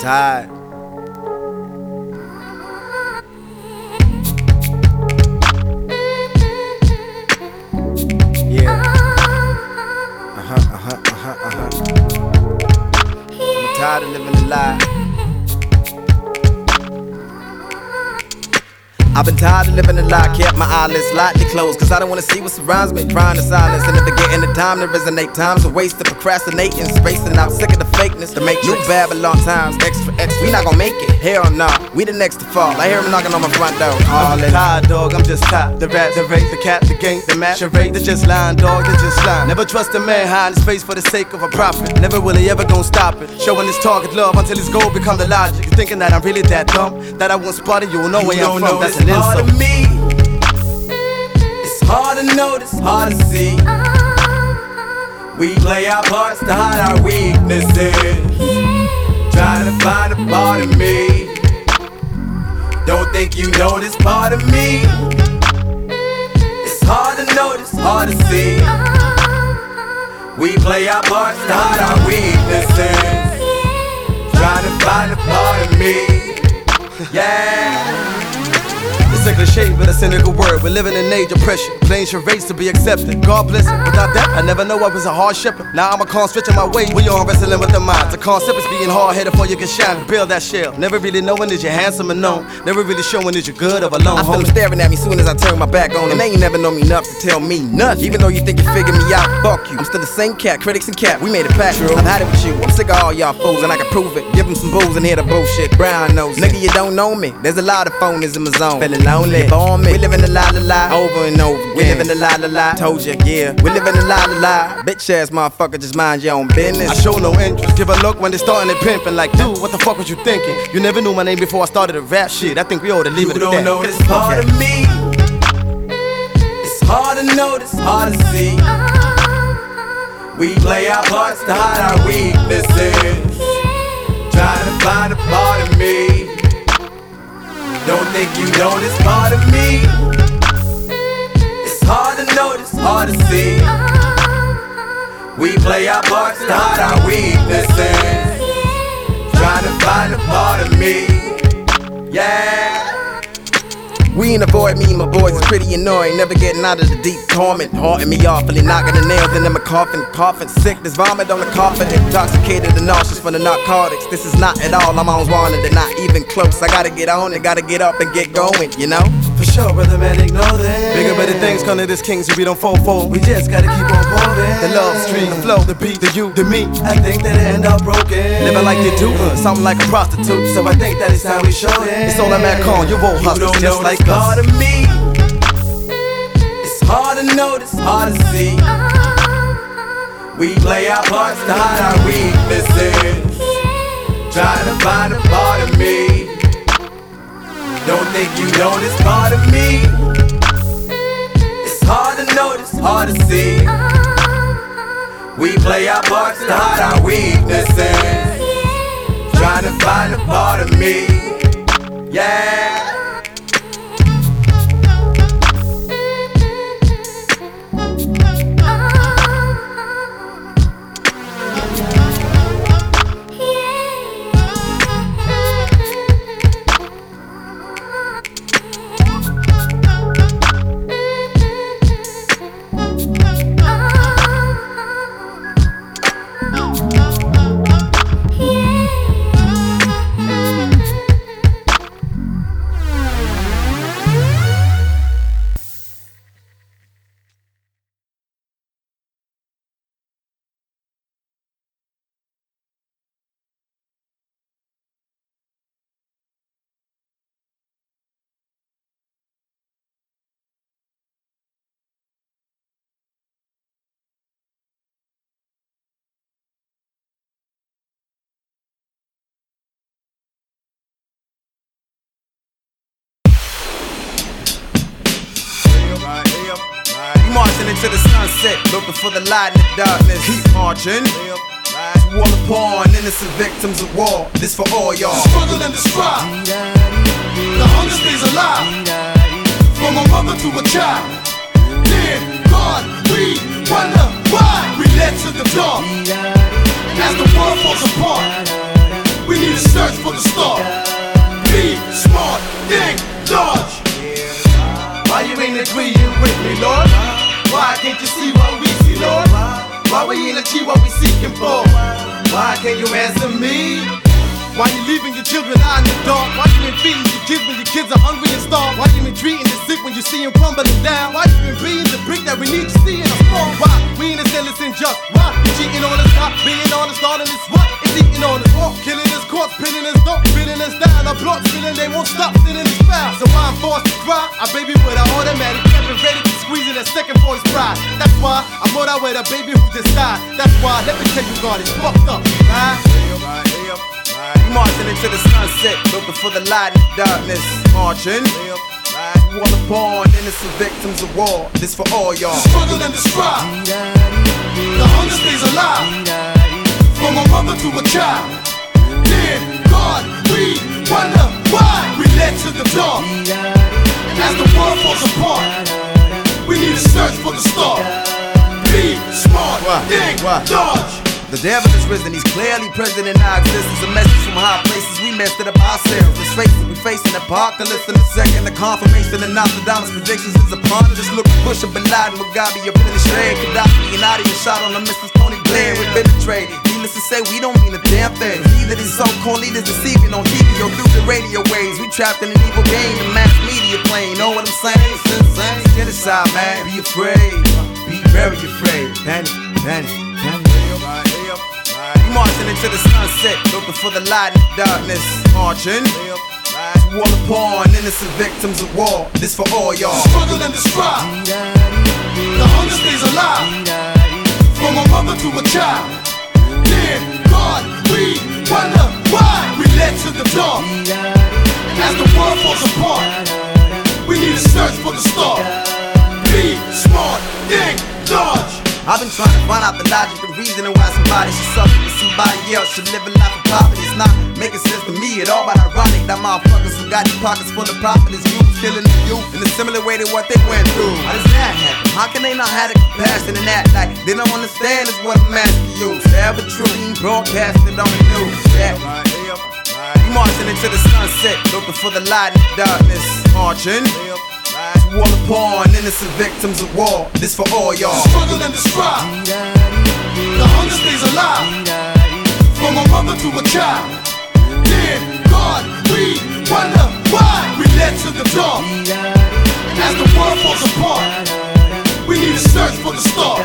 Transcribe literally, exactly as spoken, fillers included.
tired. Yeah. Uh-huh, uh-huh, uh-huh, uh-huh. I'm tired of living a lie. I've been tired of living a lie, kept my eyelids slightly closed, cause I don't wanna see what surrounds me. Crying in silence and never getting the time to resonate. Times of wasted procrastinating, spacing out, sick of the fakeness. The make new Babylon times, extra extra. We not gon' make it, hell no. We the next to fall. I hear him knocking on my front door. I'm tired, dog, I'm just tired. The rat, the rape, the cat, the gang, the match, charade. They're just lying, dog, they're just lying. Never trust a man hiding his face for the sake of a profit. Never will he ever gon' stop it. Showing his target love until his goal become the logic. You thinking that I'm really that dumb? That I won't spot it, you will know where I'm from. That's an part insult. of me. It's hard to notice, hard to see. We play our parts to hide our weaknesses. Trying to find a part of me. Don't think you know this part of me. It's hard to notice, hard to see. We play our parts to hide our weaknesses. Trying to find a part of me. Yeah. It's a cliche, but a cynical word. We're living in an age of pressure, playing charades to be accepted. God bless it. Without that, I never know I was a hard shepherd. Now I'm a con stretching my way. We all wrestling with the minds. The concept is being hard-headed before you can shine. Build that shell. Never really knowing is you handsome or known. Never really showing is you good or alone. I feel them staring at me soon as I turn my back on them. And they ain't never know me enough to tell me nothing. Even though you think you figured me out, fuck you. I'm still the same cat, critics and cap. We made a pact. I've had it with you. I'm sick of all y'all fools and I can prove it. Give them some booze and hear the bullshit. Brown nose. Nigga, you don't know me. There's a lot of phonies in my zone. Feeling lonely. On me. We live in a la la la over and over again. We live in a la la la. Told you, yeah. We live in a la la la. Bitch ass motherfucker, just mind your own business. I show no interest. Give a look when they starting it pimping. Like, dude, what the fuck was you thinking? You never knew my name before I started to rap shit. I think we ought to leave you it at that. You don't know this part of me. It's hard to notice, hard to see. We play our parts to hide our weaknesses. Trying to find a part of me. Don't think you know this part of me. It's hard to notice, hard to see. We play our parts to hide our weaknesses. Trying to find a part of me. Yeah. We ain't avoid me, my boys is pretty annoying. Never getting out of the deep torment. Haunting me awfully, knocking the nails into my coffin. Coughing sick, there's vomit on the coffin. Intoxicated and nauseous from the narcotics. This is not at all, I'm always wanted and not even close. I gotta get on it, gotta get up and get going, you know? For sure, brother man, ignore that. Bigger, better things come to this king, so we don't fall for. We just gotta keep on moving. The love stream, the flow, the beat, the you, the me. I think that it end up broken. Never like they do, uh, something like a prostitute. So I think that it's time we show it. It's all I'm at con, you won't hustle, just like us. Part of me. It's hard to notice, hard to see. We play our parts to hide our weaknesses. Trying to find a part of me. Don't think you know this part of me. It's hard to notice, hard to see. We play our parts to hide our weaknesses. Trying to find a part of me. Yeah. Marching into the sunset, looking for the light in the darkness. Keep marching. To all upon innocent victims of war. This for all y'all. Struggle and the strive. The hunger stays alive. From a mother to a child. Dear God, we wonder why we led to the dark. And as the world falls apart, we need to search for the star. Be smart, think large. Why you ain't agreeing with me, Lord? Why can't you see what we see, Lord? Why we ain't achieve what we seeking for? Why can't you answer me? Why you leaving your children out in the dark? Why you been feeding your kids when your kids are hungry and starved? Why you been treating the sick when you see them crumbling down? Why you been being the brick that we need to see in a storm? Why we ain't as innocent just? Why you cheating on us, not being honest, starting this what? It's eating on us, walk, killing us, courts, pinning us, don't spinning us down. Our blocks spinning, they won't stop spinning us foul. So I'm forced to cry. I baby with an automatic weapon ready to squeeze in a second voice pride. That's why I'm on that way, the baby who just died. That's why, let me tell you, God is fucked up, right? We marching into the sunset, looking for the light in the darkness. Marching, all upon innocent victims of war. This for all y'all. The struggle and the strive, the hunger stays alive. From a mother to a child. Dear God, we wonder why we led to the dark. And as the world falls apart, we need to search for the star. Be smart, think large. The devil is risen, he's clearly present in our existence. A message from high places, we messed it up ourselves. Let's face it, we facing apocalypse in a second. The confirmation of Nostradamus' predictions is upon us. Just look at Bush and Bin Laden, Mugabe, you're finished trade. Gaddafi and Adi, shot on the Missus Tony Blair. We've been betrayed. Needless to say, we don't mean a damn thing. Either these so-called leaders deceiving on T V or through the radio waves. We trapped in an evil game, the mass media playing. Know what I'm saying? It's insane. Genocide, man. Be afraid. Be very afraid. Panic, panic, panic. We marching into the sunset, looking for the light in the darkness. Marching, to all upon innocent victims of war. This for all y'all. The struggle and the strive, the hunger stays alive. From a mother to a child. Dear God, we wonder why we led to the dark. And as the world falls apart, we need to search for the star. Be smart, think large. I've been trying to find out the logic and reasoning why somebody should suffer and somebody else should live a life of poverty. It's not making sense to me at all, but ironic that motherfuckers who got their pockets full of profit is youth killing the youth in a similar way to what they went through. How does that happen? How can they not have the compassion and act like they don't understand is what I'm asking you? Sad but true, being broadcasted on the news. Yeah. We marching into the sunset, looking for the light in the darkness. Marching. To all upon innocent victims of war. This for all y'all. The struggle and the strive, the hunger stays alive. From a mother to a child. Dear God, we wonder why we led to the dark. And as the world falls apart, we need to search for the star.